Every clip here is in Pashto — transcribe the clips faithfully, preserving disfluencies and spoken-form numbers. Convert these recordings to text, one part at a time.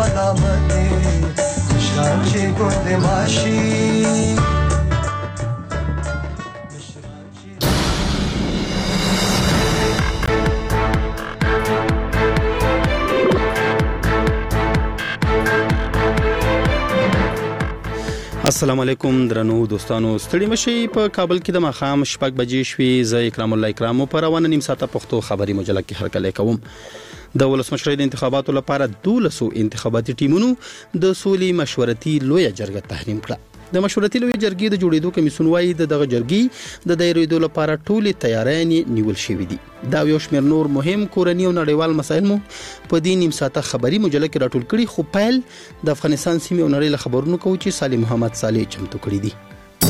سلامتی شانچی گود ماشی السلام علیکم درنو دوستانو ستړي مشي په کابل کې د ماخام شپږ بجې شوي زه اکرام الله اکرامو پر روانه نیم ساعته پښتو خبري مجله کې هرکلی کوم. د ولسمشرۍ د انتخاباتو لپاره دولسو انتخاباتي ټیمونو د سولې مشورتي لویه جرګه تحریم کړه. د مشورتي لویه جرګې د جوړېدو کمیسیون وايي د دغه جرګې د دایریدو لپاره ټولې تیارانې نیول شوې دي. دا یو شمېر نور مهم کورني او نړیوال مسایل مو په دې نیم ساعته خبري مجله کې راټول کړي، خو پیل د افغانستان سیمې او نړۍ له خبرونو کوو چې صالح محمد صالح چمتو کړي دي.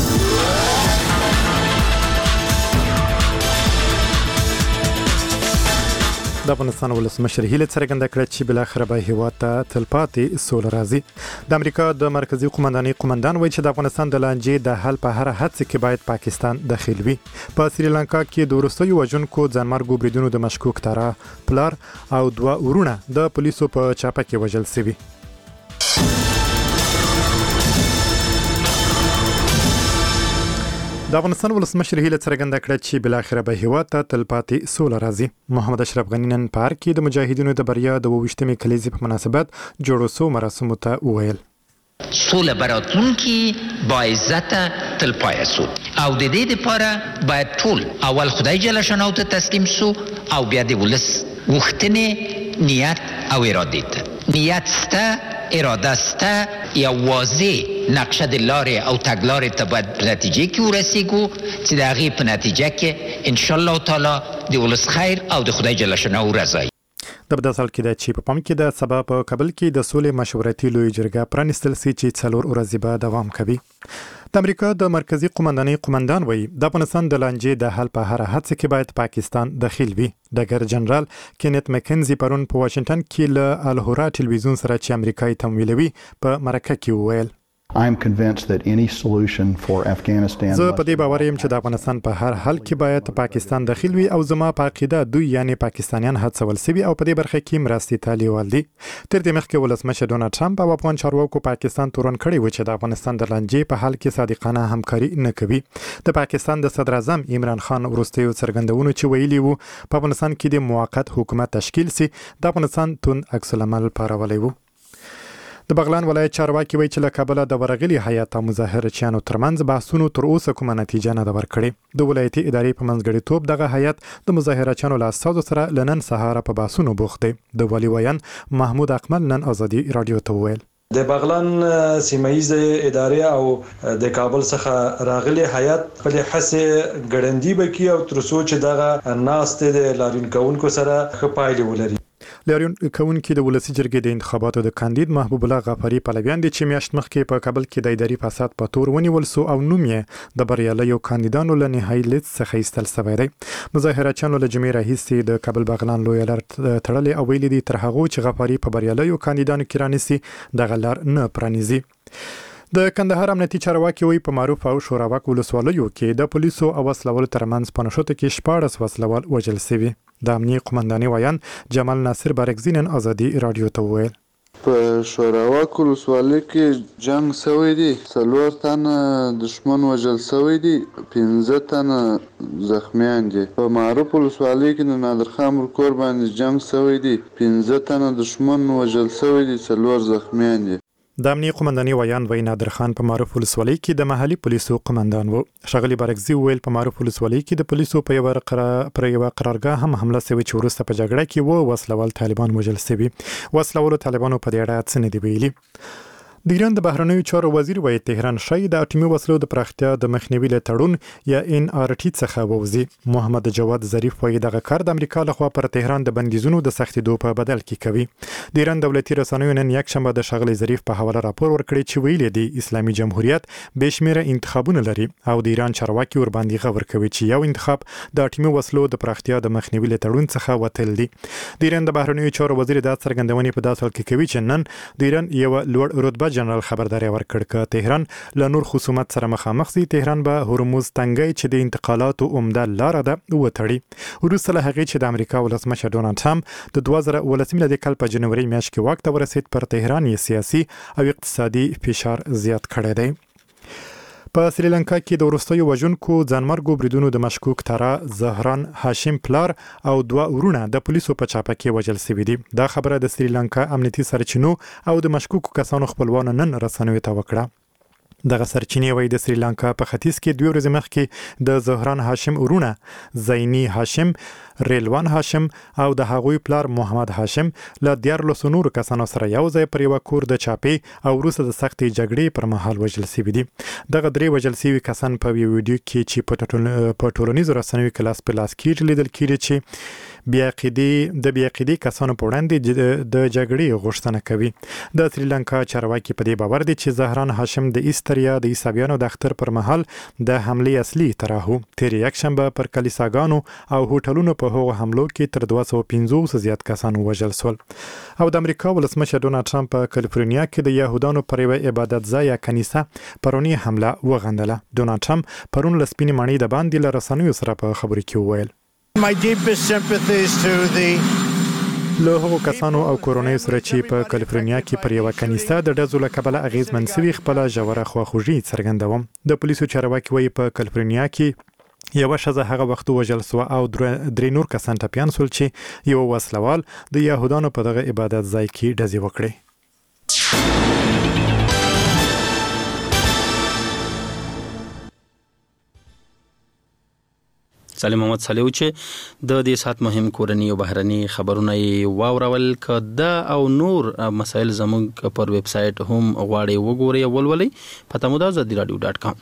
د افغانستان ولسمشر هیله څرګنده کړه چې بل اخر به هیواد ته تلپاتې سوله راځي. د امریکا د مرکزی قومندانۍ قومندان وایي چې د افغانستان د لانجې د حل په هر هڅه کې باید پاکستان دخیل وي. په سریلانکا کې د وروستیو وژونکو ځانمرګو بریدونو د مشکوک تاره پلار او دوه ورونه د پولیسو په چاپه کې وژل شوي. د افغانستان ولسمشر هیله څرګنده کړه چې بل اخر به هیواد ته تلپاتې سوله راځي. محمد اشرف غنی نن په پارک کې د مجاهدینو د بریا د اوویشتمې کلیزې په مناسبت جوړو سو مراسمو ته وویل سوله براتونکي با عزت تلپای سو او د دې لپاره باید ټول اول خدای جل شانه ته تسلیم سو او بیا د ولس غوښتنې نیت او اراده ته نیت سته اراده سته یا واضح نقشه د لارې او تګلارې ته باید په نتیجه کې ورسیږو چې د هغې په نتیجه کې انشاءالله تعالی د ولس خیر او د خدای جل شانه رضا. د بده سال کې د چی په پام کې د سبا په کابل کې د سولې مشورتي لوی جرګه پرانستل سي چې څلور ورځې به دوام کوي. د امریکا د مرکزی قومندانۍ قومندان وایي د افغانستان د لانجې د حل په هر هڅه کې باید پاکستان دخیل وي. ډګر جنرال کینت مکنزي پرون په واشنگټن کې له الهورا ټلویزیون سره چې امریکایي تمویلوي په مرکه کې وویل I'm convinced that any solution for Afghanistan زه په دې باور یم چې د افغانستان په هر حل کې باید پاکستان دخیل وي او زما په عقیده دوی یعنی پاکستانیان هڅول سوي او په دې برخه کې مرستې ته لیوال دي. تر دې مخکې ولسمشر ډونالد ټرمپ او افغان چارواکو پاکستان تورن کړی و چې د افغانستان د لانجې په حل کې صادقانه همکاري نه کوي. د پاکستان د صدر اعظم عمران خان وروستیو څرګندونو چې ویلي وو په افغانستان کې د موقت حکومت تشکیل سي د افغانستان تون عکس العمل پارولی وو. د بغلان ولایت چارواکي وایي چې له کابله د ورغلي هیات او مظاهرچیانو ترمنځ بحثونو تر اوسه کومه نتیجه نه ده ورکړې. د ولایتي ادارې په منځګړیتوب دغه هیات د مظاهرچیانو له استازو سره له نن سهاره په بحثونو بوخت دی. د والي ویان محمود اقمل نن ازادي رادیو ته وویل د بغلان سیمایي ادارې او د کابل څخه راغلي هیات په هڅه ګړندۍ بکی او تر څو چې دغه ناست د لارین کونکو سره خپایلی ولري. لارین کونکي د ولسی جرګې د انتخاباتو د کاندید محبوب الله غفاری پلویان دي چې میاشت مخکې په کابل کې د اداري فساد په تور ونیول سو او نوم یې د بریالیو کاندیدانو له نهایي لیست څخه ایستل شوی دی. مظاهرچیانو له جمعې راهیسې د کابل بغلان لوی لار تړلې او ویلي دي تر هغه چې غفاری په بریالیو کاندیدانو کې رانیسي دغه لار نه پرانیزي. د کندهار امنیتي چارواکي وایي په معروف او شوراوک ولسوالیو کې د پولیسو او وسلوالو ترمنځ په نښتو کې شپاړس وسلوال وژل شوي. د امنیتي قومندانۍ ویان جمال ناصر بارکزي نن ازادي رادیو ته وویل په شوراوک ولسوالۍ کې جنگ شوی دی، څلور تنه دشمن وژل شوی دي، پنځه تنه زخمیان دي. په معروف ولسوالۍ کې د نادرخان کور باندې جنگ شوی دی، پنځه تنه دشمن وژل شوی دي، څلور زخمیان دي. د امنیتي قومندانۍ ویان وای نادر خان په معروف ولسوالۍ کې د محلي پولیسو قومندان وو. ښاغلي بارکزي ویل په معروف ولسوالۍ کې د پولیسو په یو پر یو قرارګاه هم حمله شوې چې وروسته په جګړه کې وو وسلوال طالبان وژل شوي. وسلوالو طالبانو په دې اړه څه نه دی ویلي. د ایران د بهرنیو چارو وزیر وایي تهران شاید د اټومي وسلو د پراختیا د مخنیوي له تړون یا ان ار ټي څخه ووځي. محمد جواد ظریف وایي دغه کار د امریکا لخوا پر تهران د بندیزونو د سختېدو په بدل کې کوي. د ایران دولتي رسنیو نن یکشنبه د ښاغلي ظریف په حواله راپور ورکړی چې ویلي دی اسلامي جمهوریت بې شمېره انتخابونه لري او د ایران چارواکي ورباندې غور کوي چې یو انتخاب د اټومي وسلو د پراختیا د مخنیوي له تړون څخه وتل دي. د ایران د بهرنیو چارو وزیر دا څرګندونې په داسې حال کې کوي چې نن د ایران یو لوړ رتبه کنسولا جنرال خبرداري ورکړ ک تهران له نور خصومت سره مخامخ سي تهران به هرمز تنګي چې د انتقالاتو عمده لار ده وتړي. وروسته له هغې چې د امریکا ولسمشر ډونالد ټرمپ د دوه زره اوولس د کال په جنوري میاشت کې واک ته ورسید پر تهران یې سیاسي او اقتصادي فشار زیات کړی دی. په سریلانکا کې د وروستیو وژونکو ځانمرګو بریدونو د مشکوک ترا زهران هاشم پلار او دوه ورونه د پولیسو په چاپه کې وژل شوي دي. دا خبره د سریلانکا امنیتي سرچینو او د مشکوکو کسانو خپلوانو نن رسنیو ته وکړه. دغه سرچینې وایي د سریلانکا په ختیځ کې دوه ورځې مخکې د زهران هاشم ورونه زینی هاشم، ریلوان هاشم او د هغوی پلار محمد هاشم له دیارلسو نورو کسانو سره یو ځای پر یو کور د چاپې او وروسته د سختې جګړې پر مهال وژل شوي دي. دغه درې وژل شوي کسان په یو ویډیو کې چې په ټولنیزو رسنیو کې لاس په لاس کې لیدل کېږي چې بیاقیدي د بیاقیدي کسانو په وړاندې د جګړې غوښتنه کوي. د سریلانکا چارواکي په دې باور دي چې زهران هاشم د ایستریا د عیسویانو د اختر پر مهال د حملې اصلي طرحو تیر یک شنبه پر کلیساګانو او هوټلونو په هغو حملو کې تر دوه سوه پنځوس زیات کسان وژل شول. او د امریکا ولسمشر ډونالد ټرمپ په کالیفورنیا کې د یهودانو پر یو عبادت ځای یا کنیسه پرونی حمله وغندله. ډونالد ټرمپ پرون له سپینې ماڼۍ د باندې له رسنیو سره په خبرو کې وویل My deepest sympathies to the له هغو کسانو او کورونیو سره چې په کالیفورنیا کې پر یوه کنیسه د ډزو له کبله اغیزمن سوي خپله ژوره خواخوږي څرګندوم. د پولیسو چارواکي وایي په کالیفورنیا کې یوه ښځه هغه وخت وژل سوه او درې نور کسان ټپیان سول چې یو وسلوال د یهودانو په دغه عبادت ځای کې ډزې وکړې. سالم محمد صالح چې د دې سات مهم کورنی او بهرني خبرونه واورول کده او نور مسایل زموږ پر ویب سټ هم غواړي وګورئ او ولولئ پته مو ده زدي رادیو ډاټ کام.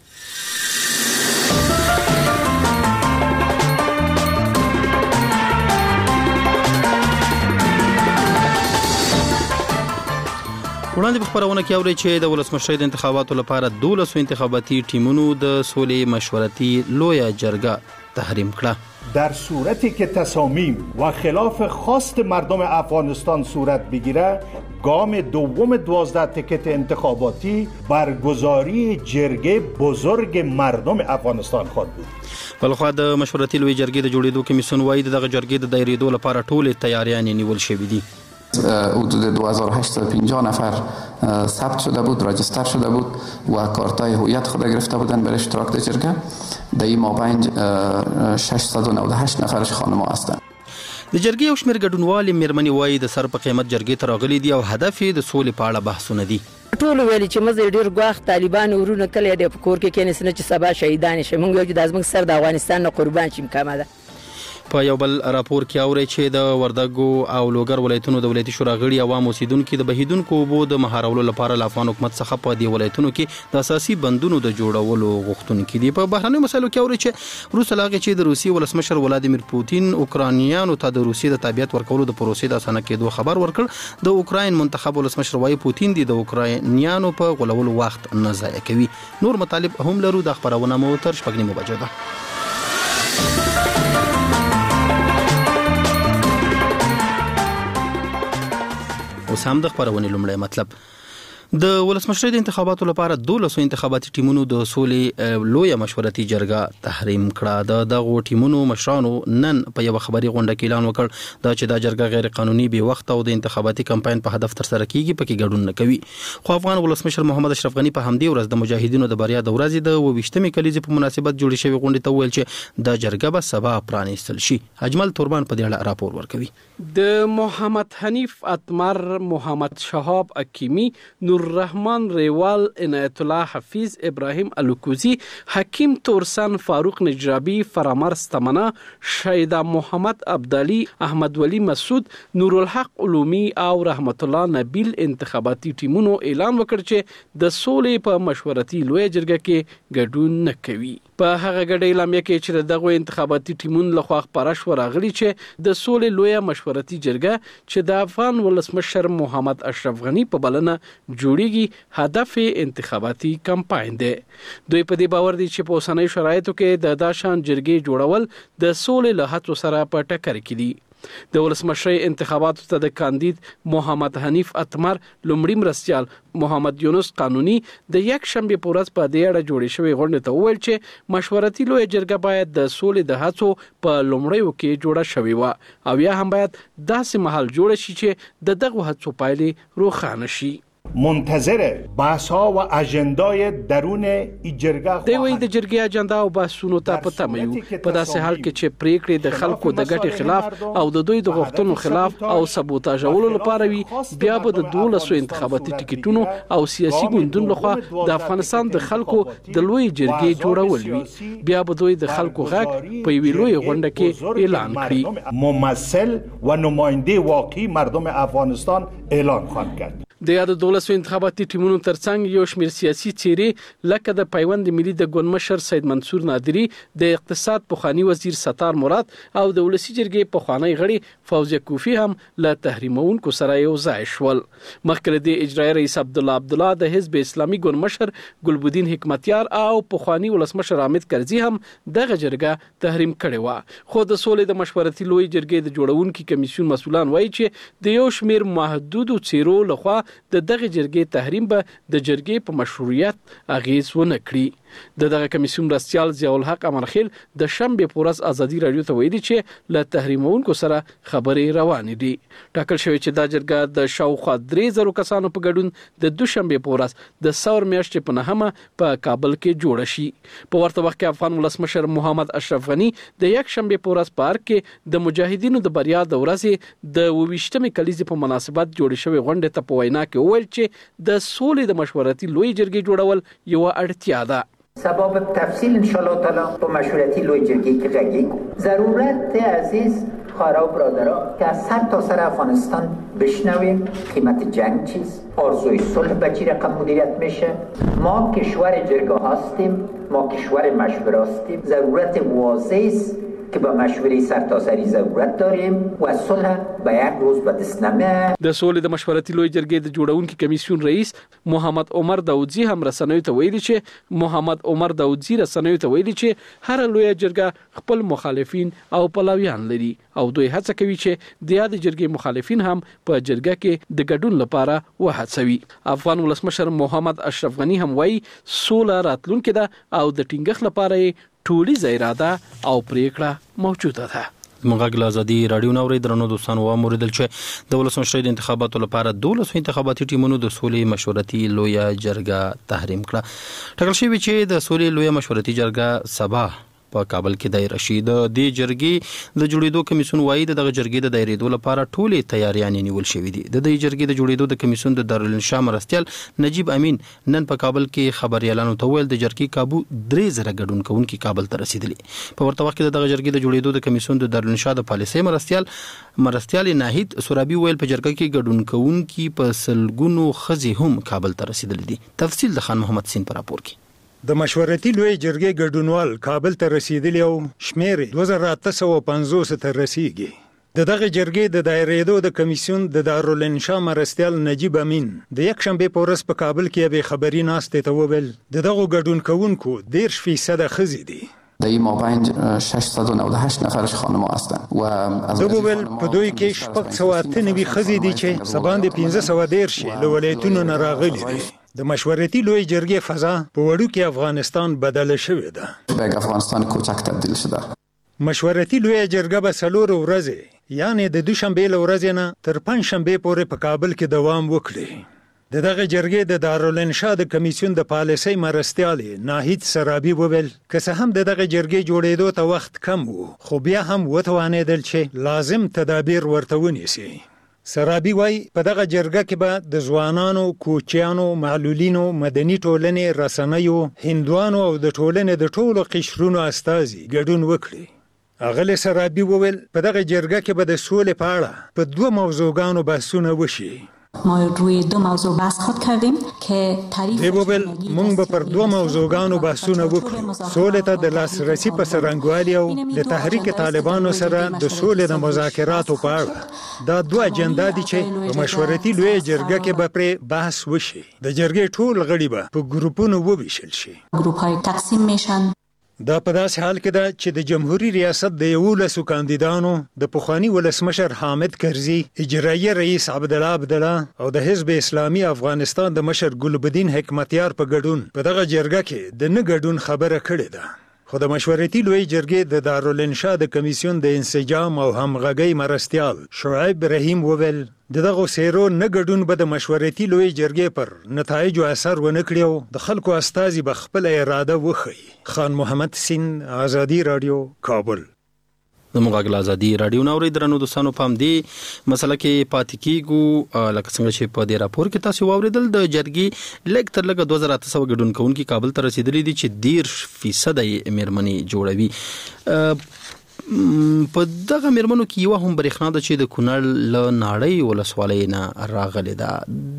وړاندې په خبرونه کې اوري چې د ولسمشرۍ د انتخاباتو لپاره دولسو انتخاباتي ټیمونو د سولې مشورتي لویه جرګه تحریم کړه. در صورتی که تصامیم و خلاف خواست مردم افغانستان صورت بگیره گام دوم دوازده تکت انتخاباتی برگزاری جرگه بزرگ مردم افغانستان خواهد بود. بلخوا د مشورتي لویه جرګې د جوړېدو کمیسیون وایي دغه جرګې د دایریدو لپاره ټولې تیاریانې نیول شوې دي. حدود دو هزار و هشتصد و پنجاه نفر ثبت شده بود، راجستر شده بود و کارتای هویت خود گرفته بودن برای اشتراک در جرگه. در این مابین ششصد و نود و هشت نفرش خانم‌ها هستند. د جرګې او شمیر ګډونوالې میرمنې وایي د سر په قیمت جرګې ته راغلي دي او هدف یې د سولې په اړه بحثونه دي. ټول ویلي چې مزه ډیر غواخ طالبان ورونه کله د کور کې کېنسنه چې سبا شهیدان شي. موږ یو د ازمن سر د افغانستان نه قربان شي مکمه ده. په یو بل راپور کې اوري چې د وردګو او لوګر ولایتونو د ولایتي شورا غړي عوام اوسیدونکو د بهیدونکو اوبو د مهارولو لپاره له افغان حکومت څخه په دې ولایتونو کې د اساسي بندونو د جوړولو غوښتونکي دي. په بهرنیو مسایلو کې اوري چې روس لاغه چې د روسي ولسمشر ولادیمیر پوتین اوکرانیانو ته د روسي د تابعیت ورکولو د پروسې د اسانه کېدو خبر ورکړ. د اوکراین منتخب ولسمشر وايي پوتین د اوکرانیانو په غولولو وخت نه ضایع کوي. نور مطالب هم لرو. د خبرونه مو تر شپږ نیمو بجو ده. اوس هم د خبرونې لومړی مطلب د ولسمشرۍ د انتخاباتو لپاره دولسو انتخاباتي ټیمونو د سولې لویه مشورتي جرګه تحریم کړه. د دغو ټیمونو مشرانو نن په یو خبري غونډه کې اعلان وکړ دا چې دا جرګه غیر قانوني بې وخت او د انتخاباتي کمپاین په هدف تر سره کیږي پکې ګډون نه کوي. خو افغان ولسمشر محمد اشرف غنی په همدې ورځ د مجاهدینو د بریا د ورځې د اوویشتمې کلیزې په مناسبت جوړې شوې غونډې ته وویل چې دا جرګه به سبا پرانیستل شي. اجمل توربان په دې اړه راپور ورکوي. د محمد حنیف اتمر، محمد شهاب اکیمی، نور رحمان ریوال، عنایت الله حفیظ، ابراهیم الکوزی، حکیم تورسن، فاروق نجرابی، فرامرز تمنا، شیدا محمد عبدالي، احمد ولی مسعود، نور الحق علومی او رحمت الله نبیل انتخاباتي ټیمونو اعلان وکړ چې د سولې په مشورتي لویه جرګه کې ګډون نه کوي. په هغه ګډه اعلامیه کې چې دغه انتخاباتي ټیمونو لخوا خبره شو راغلي چې د سولې لویه مشورتي جرګه چې د افغان ولسمشر محمد اشرف غنی په بلنه جوړیږي هدف انتخاباتي کمپاین دی. دوی په دې باور دي چې په اوسنۍ شرایطو کې د داشان جرګې جوړول د سولې له هڅو سره په ټکر کې دي. د ولسمشرۍ انتخاباتو ته د کاندید محمد حنیف اتمر لومړي مرستیال محمد یونس قانوني د یک شنبه په ورځ په دې اړه جوړې شوې غونډې ته وویل چې مشورتي لویه جرګه باید د سولې د هڅو په لومړیو کې جوړه شوې وه او یا هم باید داسې مهال جوړه شي چې د دغه هڅو پایلې روښانه شي. منتظر بحث ها و اجندای درون این جرګه دی وی د جرګې اجندا او بحثونو ته په تمه یو په داسې حال کې چې پریکړې د خلکو د ګټې خلاف او د دوی د غوښتنو خلاف او سبوتاژولو لپاره وي بیا به د دولسو انتخاباتي ټیکټونو او سیاسي ګوندونو لخوا د افغانستان د خلکو د لوی جرګې جوړول وي بیا به دوی د خلکو غږ په یوې لوی غونډه کې اعلان کړي ممثل و نماینده واقعي مردم افغانستان اعلان خواهند کرد. د یاد دولسو انتخاباتي ټیمونو ترڅنګ یو شمېر سیاسي څیرې لکه د پیوند ملي د ګوندمشر سید منصور نادری د اقتصاد پخوانی وزیر ستار مراد او د ولسی جرګې پخوانی غړي فوزیه کوفی هم له تحریمونکو سره یو ځای شول. مخکې د اجرایي رئیس عبد الله عبد الله د حزب اسلامي ګوندمشر ګلبدین حکمتیار او پخوانی ولسمشر حامد کرزي هم دغه جرګه تحریم کړې و. خو د سولې د مشورتي لوی جرګې د جوړونکو کمیسیون مسؤلان وایي چې د یو شمېر محدودو څیرو لخوا د دغه جرګې تحریم به د جرګې په مشروعیت اغیز ونه کړي. د دغه کمیسیون مرستیال ضیاء الحق امرخیل د شنبه په ورځ ازادي رادیو ته ویلي چې له تحریمونکو سره خبرې روانې دي. ټاکل شوی چې دا جرګه د شاوخوا درې زره کسانو په ګډون د دوشنبه په ورځ د ثور میاشتې په نهمه په کابل کې جوړه شي. په ورته وخت کې افغان ولسمشر محمد اشرف غنی د یک شنبه په ورځ په ارګ کې د مجاهدینو د بریا د ورځې د اوویشتمې کلیزې په مناسبت جوړې شوې غونډې ته په وینا کې وویل چې د سولې د مشورتي لوی جرګې جوړول یو اړتیا ده. سبب تفصیل انشالله تعالی با مشورتی لوی جرگی که جگی ضرورت عزیز خواهرها و برادرها که از سر تا سر افغانستان بشنویم قیمت جنگ چیست آرزوی صلح به چی رقم مدیریت میشه ما کشور جرگه هستیم ما کشور مشوره هستیم ضرورت واضح است که با مشورې سرتاسری ضرورت داریم و صلح به یک روز به دست نمیاد. د سولې د مشورتي لوی جرګې د جوړونکو کمیسیون رئیس محمد عمر داودزی هم رسنیو ته ویلي چې محمد عمر داودزی رسنیو ته ویلي چې هر لوی جرګه خپل مخالفین او پلویان لري او دوی هڅه کوي چې د یاد جرګې مخالفین هم په جرګه کې د ګډون لپاره وهڅوي. افغان ولسمشر محمد اشرف غنی هم وایي سوله راتلونکې ده او د ټینګښت لپاره ټولیزه اراده او پریکړه موجوده ده. مغاګل ازادي رادیو نوري درنو دوستان و موریدل چې د ولسمشرۍ د انتخاباتو لپاره دولس انتخاباتي ټیمونو د سولې مشورتي لویه جرګه تحریم کړه. ټاکل شوی چې د سولې لویه مشورتي جرګه سبا په کابل کې دای رشید د جرګې د جوړېدو کمیسیون وایي دغه جرګې د دایریدو لپاره ټولې تیاریانې نیول شوې دي. د دې جرګې د جوړېدو د کمیسیون د دارالانشا مرستیال نجیب امین نن په کابل کې خبريالانو ته ویل د جرګې کابو درې زره ګډونکونکو کابل ته رسیدلی. په ورته وخت کې دغه جرګې د جوړېدو د کمیسیون د دارالانشا د پالیسۍ مرستیال مرستیال ناهید سورابي ویل په جرګه کې ګډونکونکو په سلګونو خزي هم کابل ته رسیدلی دي. تفصیل د خان محمد سین پر راپور کې. د مشورتي لوی جرګې ګډونوال کابل ته رسیدلی او شمیر دوه زره اته سوه پنځوس ته رسیږي. د دغه جرګې د دایریدو د کمیسیون د دارالانشا مرستیال نجیب امین د یک شنبه په ورځ په کابل کې به خبري ناستې ته وویل د دغه ګډونکونکو دېرش فیصد ښځې دي. در این مابین ششصد و نود و هشت نفرش خانم هستند و از دوبل په دوی کې شپږ سوه اته نوي ښځې دي چې سباند پنځه سوه دېرش له ولایتونو نه راغلي دي. د مشورتي لوی جرګې فضا په وړوکي افغانستان بدله شوې ده. به افغانستان کوچک تبدیل شده. مشورتي لوی جرګه به څلور ورځې یعنی د دوشنبه له ورځې نه تر پنځشنبه پورې په کابل کې دوام وکړي. د دغه جرګې د دارالانشا د کمیسیون د پالیسۍ مرستیال ناهید سورابي وویل که څه هم د دغه جرګې جوړېدو ته وخت کم و خو بیا هم وتوانېدل چې لازم تدابیر ورته ونیسي. سورابي وایي په دغه جرګه کې به د ځوانانو، کوچیانو، معلولینو، مدني ټولنې، رسنیو، هندوانو او د ټولنې د ټولو قشرونو استازي ګډون وکړي. اغلی سورابي وویل په دغه جرګه کې به د سولې په اړه په دوه موضوعګانو بحثونه وشي. ما روی دو موضوع بحث خود کردیم که تعریف دیوبل مونږ به پر دوه موضوعګانو بحثونه وکړو. سولې ته د لاسرسي په څرنګوالي او د تحریک طالبانو سره د سولې د مذاکراتو په اړه دا دوه اجندا دي چې په مشورتي لوی جرګه کې به پرې بحث وشي. د جرګې ټول غړي به په ګروپونو وویشل شي. ګروپ‌های تقسیم میشن. دا په داسې حال کې ده چې د جمهوریت ریاست د یولسو کاندیدانو د پخوانی ولسمشر حامد کرزي، اجرایي رئیس عبدالله عبدالله او د حزب اسلامي افغانستان د مشر ګلبدین حکمتیار په ګډون په دغه جرګه کې د نه ګډون خبره کړې ده. خو د مشورتي لوی جرګې د دارالانشا د کمیسیون د انسجام او همغږۍ مرستیال شعیب رحیم وویل د دغه سیرو نه ګډون به د مشورتي لوی جرګې پر نتایجو اثر ونه کړي او د خلکو استازي به خپل اراده وښيي. خان محمد سین، آزادی رادیو، کابل. د مغاګل ازادي رادیو نوري درنو دوستانو پام دی مسله کې پاتې کیږو لکه څنګه چې په دې راپور کې تاسو واوریدل د جرګې لګ تر لګ دوه زره اته سوه ګډون کوونکي کابل ته رسیدلي دي چې ډیر فیصد یې میرمنې جوړوي. په دغه میرمنو کې یو هم برېښنا ده چې د کونړ له ناړۍ ولسوالۍ نه راغلې ده.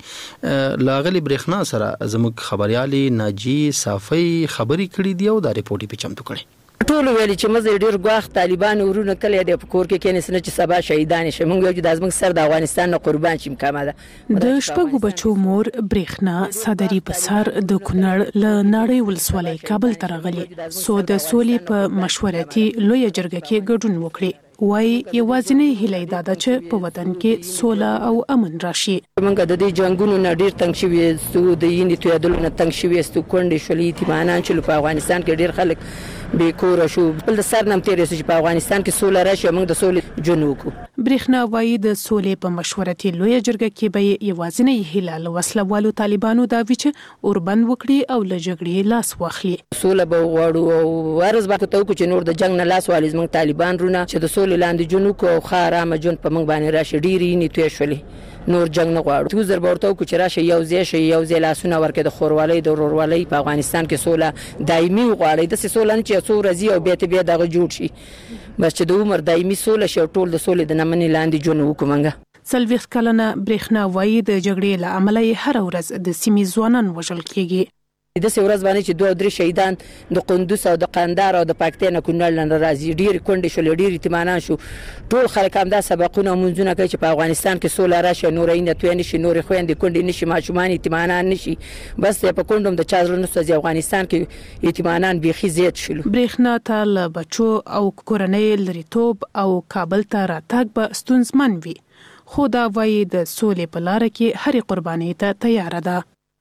د لاغلي برېښنا سره زموږ خبريالي ناجي صافي خبري کړې دی او دا ریپورت یې چمتو کړی. ټول ویل چې مزه ډیر غواخ طالبان ورونه کله د پکور کې کینې سن چې سبا شهیدان شي. موږ یو د ازمن سر د افغانستان نه قربان شیم کامه ده. د شپږو بچو مور برېښنا صدري بسار د کونړ له ناړۍ ولسوالۍ کابل ته راغلي سو د سولې په مشورتي لوی جرګه کې ګډون وکړي. وای یوازینی هیله دا ده چې په وطن کې سوله او امن راشي. موږ د دې جنگونو نه ډیر تنګ شوي سو د یینې تویدلو نه تنګ شوي ستو کونډې شولې ایتمانان چې په افغانستان کې ډیر خلک بې کور شو. بل د سر نم تیرې چې په افغانستان کې سوله راشي موږ د سولې جنوب برېښنا وای د سولې په مشورتي لوی جرګه کې به یوازینی هیله له وسلوالو طالبانو دا وی چې اوربند وکړي او له جګړې لاس واخلي. سوله به غواړو او ورز به ته چې نور د جنگ نه لاس والي موږ طالبان رونه چې د سولې لاندې جنوب او خارامه جون په موږ باندې راشي ډیرې نه توې شولې نور جنگ نه غواړو. تو زر ورته کو چې راشه یو ځای شي یو ځای لاسونه ورکه د خوروالۍ د ورورولۍ په افغانستان کې سوله دایمي غواړي. د سوله نه چې څو ورځې او بیت بیا دغه جوړ شي بس چې د عمر دایمي سوله شي ټول د سولې د نمنې لاندې جون وکومنګ. سلويخ کلنه برېښنا وای د جګړې له امله هر ورځ د سیمې ځوانان وژل کیږي. د څه ورځ باندې چې دوه درې شهیدان د قندوز او د قندهار او د پاکستان کونړ لاندې راځي ډیر کونډې شول ډیر ایتمانان شو. ټول خلک هم دا سبقونه منځونه کوي چې په افغانستان کې سوله راشي نورې نه توې نشي نورې خويندې کونډې نشي ماشومان ایتمانان نشي بس په کوندوم د چازرونو سوځي افغانستان کې ایتمانان بيخي زیات شول. برېښنا ته بچو او کورنۍ لریتوب او کابل ته راتګ به ستونزمن وي خو دا وایي د سولې په لار کې هر قرباني ته تیار ده.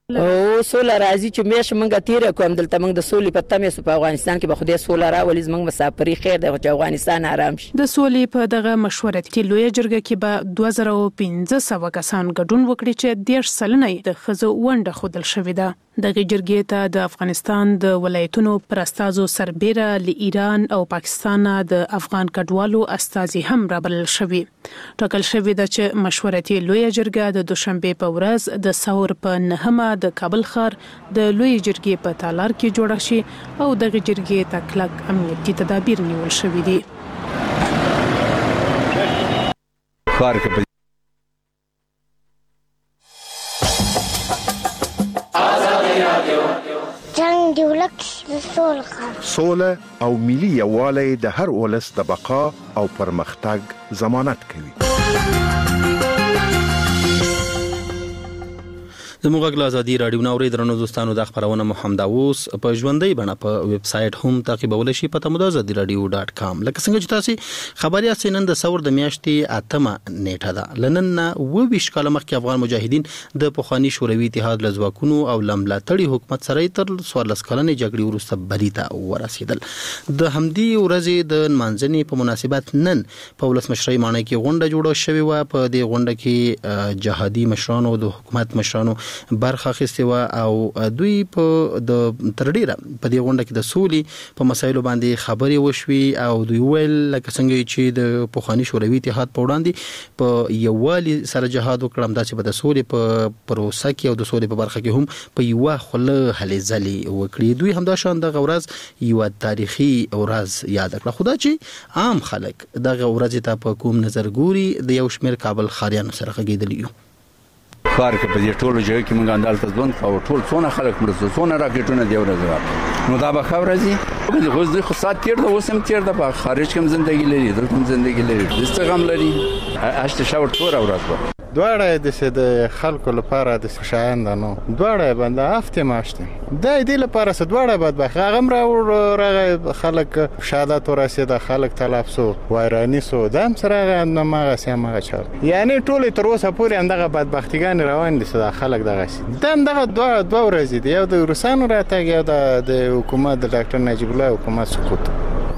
او سوله راځي چې مېش منګه تیر کوم دلته موږ د سولې په تمه سو په افغانستان کې به خدای سوله راولي زموږ مسافري خیر دی چې افغانستان آرام شي. د سولې په دغه مشورتي لوی جرګه کې به دوه زره پنځه سوه کسان ګډون وکړي چې دیرش سلنه د ښځو ونډه ښودل شوې ده. دغه جرګې ته د افغانستان د ولایتونو پر استازو سربېره له ایران او پاکستان د افغان کډوالو استازي هم رابلل شوي. ټاکل شوی ده چې مشورتي لوی جرګه د دوشنبه په ورځ د ثور په نهمه د کابل ښار د لوی جرګې په تالار کې جوړه شي او دغه جرګې ته کلک امنیتي تدابیر نیول شوي دي. جنگ دی ولک سوله سوله او ملي یووالی د هر ولس د بقا او پرمختګ ضمانت کوي. زموږ غږ ازادي رادیو نوري درنو دوستانو د خبرونه محمد اوس په ژوندۍ بڼه په ویب سټ هم تعقیبول شي په تمو ازادي رادیو ډاټ کام. لکه څنګه چې تاسو خبریا سینند د ثور د میاشتې اتمه نیټه ده لنن و ویش کاله مخکې افغان مجاهدین د پخوانی شوروي اتحاد لزواکونو او لملاتړي حکومت سره تر سوارلس کلنې جګړې وروسته بریته ورسېدل. د همدی ورځې د منځني په مناسبت نن په ولسمشرۍ مانای کې غونډه جوړه شوې و. په دې غونډه کې جهادي مشرانو د حکومت مشرانو برخه اخیستې و او دوی په د تر ډیره په دې غونډه کې د سولې په مسایلو باندې خبرې وشوي او دوی ویل لکه څنګه چې د پخوانی شوروي اتحاد په وړاندې په یووالي سره جهاد وکړم دا چې په د سولې په پروسه کې او د سولې په برخه کې هم په یو خله هلې ځلې وکړي. دوی هم دا شان د غورز یو تاریخي ورځ یاد کړه. خدا چې عام خلک دغه ورځ ته په کوم نظر ګوري د یو شمیر کابل خاریانو سره غږیدلی یو. کار کې په دې ټولو ځای کې موږ اندال ته ځون او ټول څونه خلک مرسته څونه راکټونه دی ورځ نو دا به خبره زی په خو ځې خو سات تیر د وسم تیر د په خارج کې زندگی لري دلته زندگی لري دسته غم لري هشت شاور تور ورځ دواړه د سید خلکو لپاره د شایند نو دواړه بنده هفته ماشته د دې لپاره س دواړه بدبخ هغه را خلک شهادت ورسید خلک تلف سو وایرانی سو دم سره نه ما سم چا یعنی ټول تر اوسه پورې اندغه بدبختیګان روان دي صدا خلک دغه سي دم دغه دوه دوه ورځې دی یو د روسانو راتګ یو د حکومت د ډاکټر نجیب الله حکومت سقوط.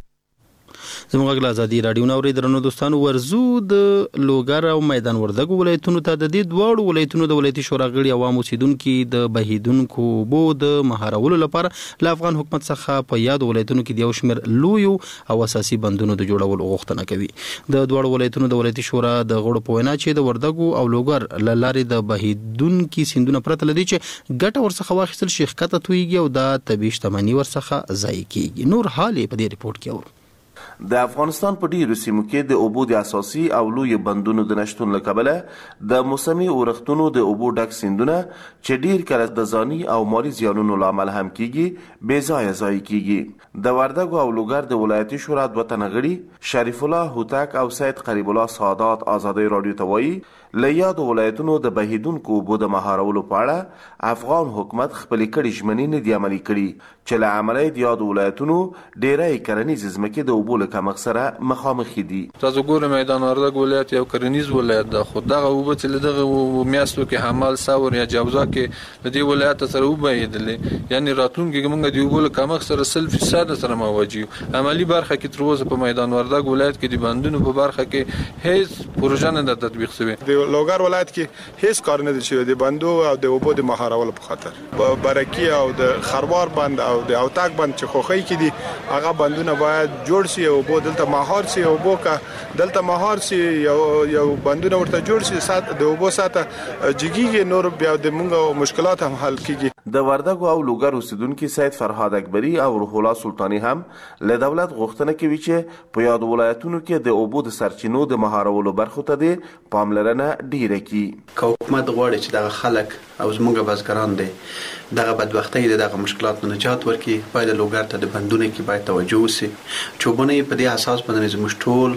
زموږ غلا ازادي رادیو نو ورېدرنو دوستانو ورزو د لوګر او میدان وردګ ولایتونو ته د دې دوړ ولایتونو د ولایتي شورا غړي عوام اوسیدونکو د بهیدونکو بو د مهارولو لپاره ل افغان حکومت څخه په یاد ولایتونو کې د یو شمېر لویو او اساسي بندونو د جوړولو غوښتنه کوي. د دوړ ولایتونو د ولایتي شورا د غړو په وینا چې د وردګ او لوګر ل لارې د بهیدونکو سیندونه پرته لدی چې ګټه ورڅخه واخیستل شي ښکته تویږي او د طبي شتمنۍ ورڅخه ضایع کیږي. نور حال په دې ریپورت کې اورو. د افغانستان په ډیرو سیمو کې د اوبو د اساسي او لوی بندونو د نشټون له کبله د موسمي اورښتونو د اوبو ډک سیندونه چې ډیر کله د ځاني او مالی زیانونو لامل هم کیږي بې ځایه ضایع کیږي. د وردګ او لوګر د ولایتي شورا دوه تنه غړي شریف الله هوتک او سید قریب الله سادات ازادي رادیو ته وایي له یادو ولایتونو د بهیدونکو اوبو د مهارولو په اړه افغان حکومت خپلې کړې ژمنې نه دي عملي کړي چې له امله د یادو ولایتونو ډیری کرنیزې ځمکې د اوبو له کمښت سره مخامخ دي. تاسو ګورئ میدان وردګ ولایت یو کرنیز ولایت ده خو دغه اوبه چې له دغه میاشتو کې حمال ثور یا جوزا کې د دې ولایت سره وبهیدلې یعنی راتلونکي کې موږ د اوبو له کمښت سره سل فیصد سره مواجه یو. عملی برخه کې تر اوسه په میدان وردګ ولایت کې د بندونو په برخه کې هیڅ پروژه نه تطبیق شوی. لوګر ولایت کې هیڅ کار نه دي شوی د بندو او د اوبو د مهارولو په خاطر برکی او د خروار بند او د اوتاک بند چې خوخی کې دي هغه بندونه باید جوړ شي او اوبو دلته مهار شي او اوبو کا دلته مهار شي یو یو بندونه ورته جوړ شي سات د اوبو ساته جګیږي نور بیا د موږ مشکلات هم حل کیږي. د وردګ او لوګر اوسیدونکو سید فرهاد اکبری او روح الله سلطانی هم له دولت غوښتنه کوي چې په یاد ولایتونو کې د اوبو د سرچینو د مهارولو برخو ته د پاملرنه ډیره کی. حکومت غواړي چې دغه خلک او زموږ بزګران دي دغه بدبختۍ دغه مشکلات نه نجات ورکړي. باید لوګر ته د بندونو کې باید توجه وشي. چوبونه په دې اساس باندې زموږ ټول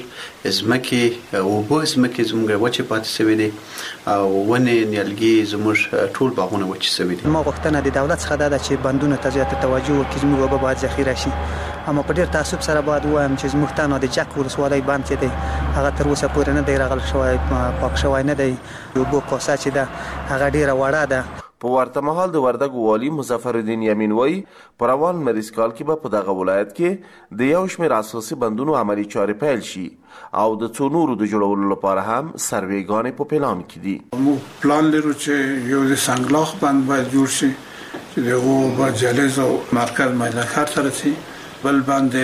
ځمکې او اوبو ځمکې زموږ وچې پاتې شوي دي او ونې نیالګي زموږ ټول باغونه وچې شوي دي. ما غوښتنه د دولت څخه ده چې بندونو ته زیاته توجه وکړي زموږ اوبه باید ذخیره شي. اما په ډیر تعصب سره باید وایم چې زموږ تنها د چک ولسوالۍ بند چې دی هغه تر اوسه پورې نه دی راغلی شوی پاک شوی نه دی. اوبو کوسه چې ده هغه ډیره وړه ده. په ورته مهال د وردګ والی مظفر الدین یمین وای پر روان مریض کال کې به په دغه ولایت کې د یو شمېر اساسي بندونو عملی چارې پیل شي او د څو نورو د جوړولو لپاره هم سروېګانې په پلان کې دي. موږ پلان لرو چې یو د سنگلاخ بند باید جوړ شي چې دغه با جلز او مرکز ملکات سره شي. بل بند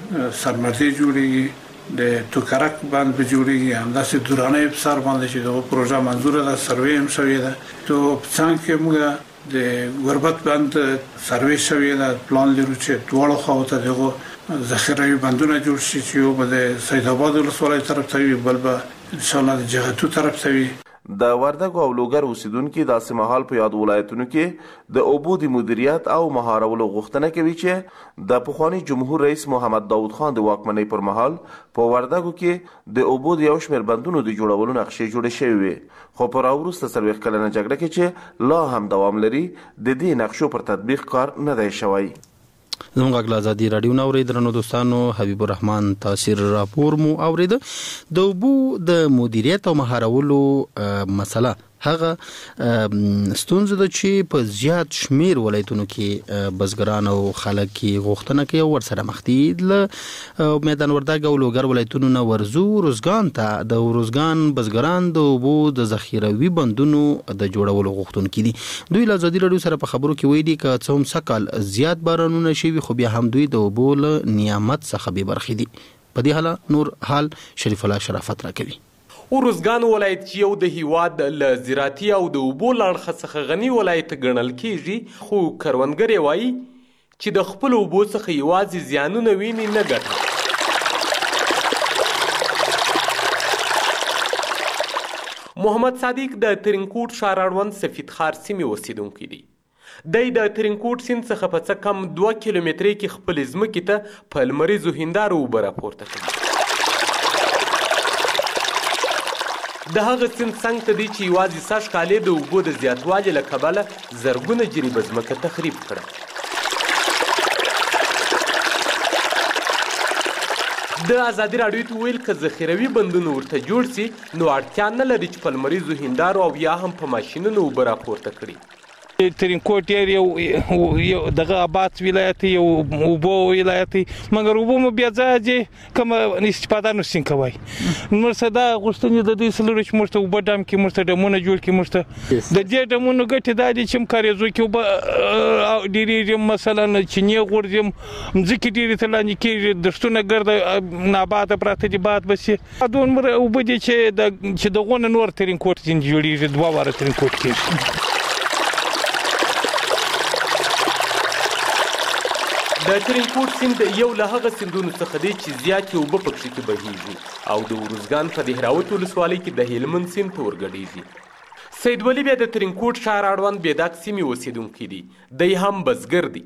سرمدي جوړیږي د توکرک بند به جوړیږي همداسې دورانه افسر باندې چې دغه پروژه منظوره ده سروې هم شوې ده. تو څنګه موږ د غربت بند سروې شوې ده پلان لرو چې دواړو خواته دغه ذخیره بندونه جوړ شي چې یو به د سید آباد ولسوالۍ طرف ته وي بل به ان شاء الله د جغتو طرف ته وي. د وردګ او لوګر اوسیدونکو داسې مهال په یاد ولایتونو کې د اوبو د مدیریت او مهارولو غوښتنه کوي چې د پخوانی جمهور رئیس محمد داود خان د واکمنۍ پر مهال په وردګو کې د اوبو د یو شمېر بندونو د جوړولو نقشې جوړې شوې وي خو په راوروسته څلوېښت کلنه جګړه کې چې لا هم دوام لري د دې نقشو پر تطبیق کار نه دی شوی. زموږ غلا ازادي رادیو نو ورېدرنو دوستانو حبیب الرحمن تاثیر راپور مو اورید. د اوبو د مدیریت او مهارولو مسله هغه ستونزه ده چې په زیات شمیر ولایتونو کې بزګران او خلک کې غوښتنه کوي او ورسره مخ دي. له میدان وردګ او لوګر ولایتونو نه ورزو روزګان ته د روزګان بزګران د اوبو د ذخیروي بندونو د جوړولو غوښتونکي دي. دوی له ازادي رادیو سره په خبرو کې وایي دي که څه هم سکل زیات بارانونه شوي خو بیا هم دوی د اوبو له نعمت څخه بې برخې دي. په دې حاله نور حال شریف الله شرافت راکوي. ارزګان ولایت چې یو د هیواد له زراعتي او د اوبو له اړخه څخه غني ولایت ګڼل کیږي خو کروندګر یې وایي چې د خپلو اوبو څخه یوازې زیانونه ویني نه ګټه. محمد صادق د ترینکوټ ښار اړوند سفید خار سیمې اوسیدونکی دی. دی د ترینکوټ سیند څخه په څه کم دوه کیلومترۍ کې خپلې ځمکې ته په لمریزو هندارو اوبه راپورته کوي. د هغه سیند څنګ ته دی چې یوازې سږ کال د اوبو د زیاتوالي له کبله زرګونه جریبه ځمکه تخریب کړه. د ازادي راډیو ته ویل که ذخیروي بندونه ورته جوړ سي نو اړتیا نه لري چې په لمریزو هندارو او یا هم په ماشینونو اوبه راپورته کړي. ترینکوټ یو یو دغه آباد ولایت یو اوبو ولایت مګر اوبو مو بیا ځاځي کوم استفاده نشین کوي. مرسته دا غوښتنې د دې سلوري چې مرسته اوبه ډام کې مرسته ډمونه جوړ کې مرسته د دې ډمونو ګټه دا دي چې مکارېزو کې اوبه ډېری مثلا چینه غورځم ځکه ډېری تلانی کې درستونه ګرځي ناباده پراته دي باد بسي دون مر اوبه دي چې د چې دغه نور ترینکوټ څنګه جوړیږي دوه واره ترینکوټ کې. د ترینکوټ سیند یو له هغه سیندونو څخه دی چې زیاتې اوبه پکښې کې بهیږي او د ارزګان په دهراوت ولسوالۍ کې د هلمند سیند ته ورګډیږي. سید ولی بیا د ترینکوټ ښار اړوند بیداک سیمې اوسیدونکی دی. دی هم بزګر دی.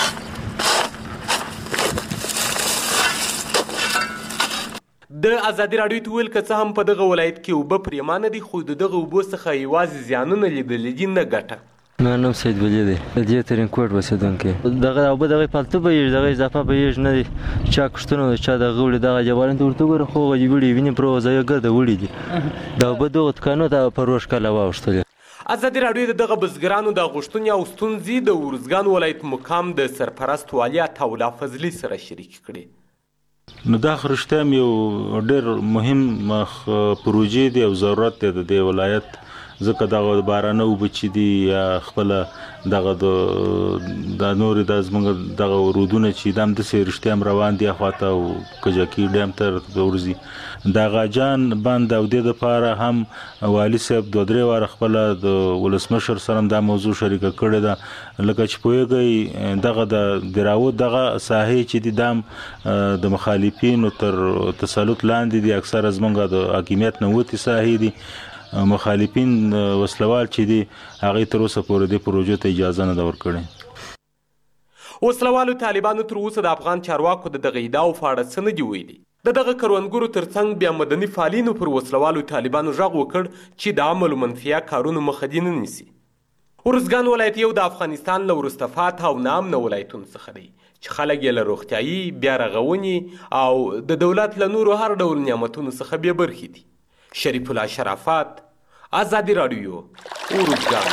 د ازادي راډیو ته ویل که څه هم په دغه ولایت کې اوبه پرېمانه دي خو د دغه اوبو څخه یوازې زیانونه لیدلي دي نه ګټه. ما نوم سید ولی دی د دې ترینکوټ اوسېدونکی. دغه اوبه دغه پالتو بهیږي دغه اضافه بهیږي نه دي چا کښتونه چا دغه وړي دغه جوارن ته ورته ګوره خو غوړي وړي وینې پروزه یې ګرده وړي دي د اوبه دغه دکانو ته په روش کاله واوښتلې. ازادي راډیو د دغه بزګرانو د غوښتنې او ستونزې د ارزګان ولایت مقام د سرپرست والي عطاالله فضلي سره شریک کړي. نو دا رښتیا یو ډېر مهم پروژې دی او ضرورت دی د دې ولایت ځکه دغه بارانه اوبه چې دي یا خپله دغه د نورې د زموږ دغه رودونه چې دا همداسې رښتیا هم روان دي اخواته او کجکي ډیم ته ورځي د غاجان بند او دې دپاره هم والي صاحب دوه درې واره خپله د ولسمشر سره هم دا موضوع شریکه کړې ده. لکه چې پوهېږئ دغه د دراوت دغه ساحې چې دي دا هم د مخالفینو تر تسلط لاندې دي اکثره زموږ د حاکمیت نه وتې ساحې دي. مخالفین وسلوال چې دي هغه تر اوسه پورې د پروژې ته اجازه نه ده ورکړې. وسلوالو طالبانو تر اوسه د افغان چارواکو د دغه ادعاو په اړه څه نه دي ویلي. د دغه کروندګرو ترڅنګ بیا مدني فعالینو پر وسلوالو طالبانو غږ وکړ چې د عمل منفیه کارونو مخه دې نه نیسي. ارزګان ولایت یو د افغانستان له وروسته پاته او ناامنه ولایتونو څخه دی چې خلک یې له روغتیایي بیا رغونې او د دولت له نورو هر ډول نعمتونو څخه بې برخې دي. شریف الله شرافت، ازادي راډیو، ارزګان.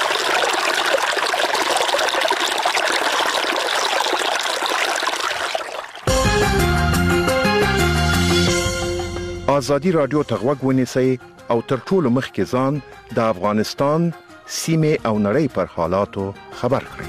ازادي راډیو ته غوږ ونیسئ او تر ټولو مخکې ځان د افغانستان سیمې او نړۍ پر حالاتو خبر کړئ.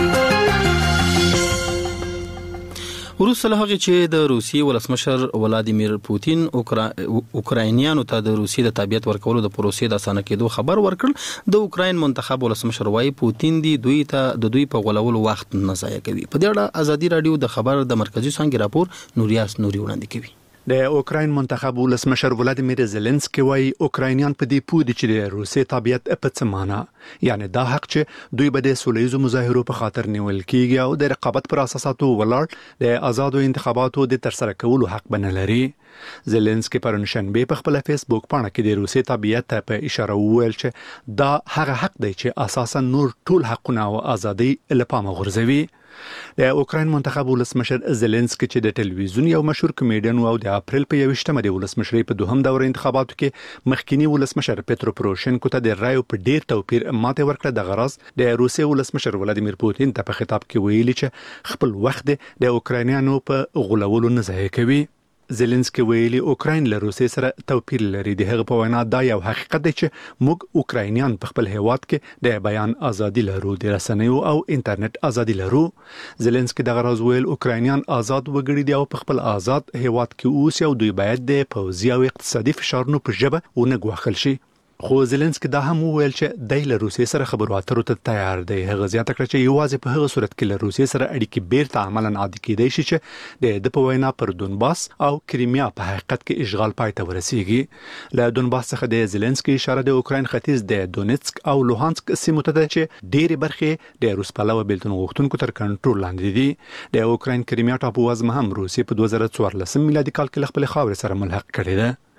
وروسته له هغې چې د روسیې ولسمشر ولادیمیر پوتین اوکراینیانو ته د روسیې د تابعیت ورکولو د پروسې د اسانه کېدو خبر ورکړ، د اوکراین منتخب ولسمشر وايي پوتین دی دوی ته د دوی په غولولو وخت نه ضایع کوي. په دې اړه ازادي راډیو د خبر د مرکزی څانګې راپور نوریاس نوري وړاندې کوي. د اوکراین منتخب ولسمشر ولادیمیر زيلنسکي وايي اوکراینیان په دې پوه دي چې د روسي تابعیت په څه معنا، یعنی دا حق چې دوی به د سولهییزو مظاهرو په خاطر نیول کیږي او د رقابت پر اساساتو ولاړ د آزادو انتخاباتو د ترسره کولو حق بنه لري. زيلنسکي پرون شنبه په خپل فیسبوک پاڼه کې د روسي تابعیت ته په اشاره وویل چې دا هغه حق دی چې اساسا نور ټول حقونه او ازادي له پامه غورځوي. د اوکراین منتخب ولسمشر زيلنسکي چې د ټلویزیون یو مشهور کمیډین او د اپریل په یوشتمه د ولسمشرۍ په دوهم دور انتخاباتو کې مخکینی ولسمشر پېترو پروشینکو ته د رایو په ډیر توپیر ماته ورکړه. د غرض د روسي ولسمشر ولادیمیر پوتین ته په خطاب کې ویلي چې خپل وخت د اوکراینیانو په غولولو نه ضایع کوي. زيلنسکي ویلي اوکراین له روسي سره توپیر لري. د هغه په وینا دا یو حقیقت دی چې موږ اوکراینیان په خپل هیواد کې د بیان ازادي لرو، د رسنیو او انټرنیټ ازادي لرو. زيلنسکي دغه راز ویل اوکراینیان آزاد وګړي دي او په خپل آزاد هیواد کې اوسي او دوی باید د پوځي او اقتصادي فشارونو په ژبه ونه ګواښل شي. خو زيلنسکي دا هم ویل چې د له روسي سره خبرو اترو ته تیار دی. هغه زیاته کړ چې یوازې په هغه صورت کې له روسي سره اړیکې بیرته عملاً عادي کېدای شي چې د په وینا پر دونباس او کریمیا په حقیقت کې اشغال پای ته ورسیږي. له دونباس څخه د زيلنسکي اشاره د اوکراین ختیځ د دونیتسک او لوهانسک سیمو ته ده چې ډېرې برخې د روس پلوه بیلتون غوښتونکو تر کنټرول لاندې دي. د اوکراین کریمیا ټاپو وزمه هم روسي په دوه زره څوارلس میلادي کال کې خپل خاورې سره ملحق کړې ده.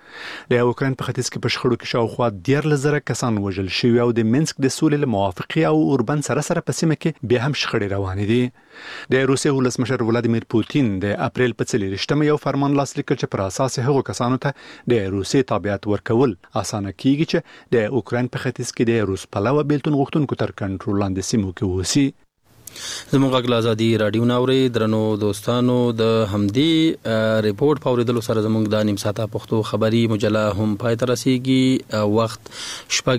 د اوکرين په ختیځ کې په شخړو کې شاوخوا ډیر لزره کسان وژل شوی او د منسک د سولې له موافقه او اوربن سره سره په سیمه کې بیا هم شخړې روانې دي. د روسیې ولسمشر ولادیمیر پوتین د اپریل په څلورشتمه یو فرمان لاسلیک کړ چې پر اساس هغو کسانو ته د روسیې تابعیت ورکول اسانه کیږي چې د اوکرين په ختیځ کې د روس پلوه بیلتون غوښتونکو تر کنټرول لاندې سیمو کې ووسی. زموږ غږ آزادي رادیو ناوري درنو دوستانو د همدې ریپورت په اوریدلو سره زموږ د نیم ساعته پښتو خبري مجله هم پای ته رسیږي. وخت شپږ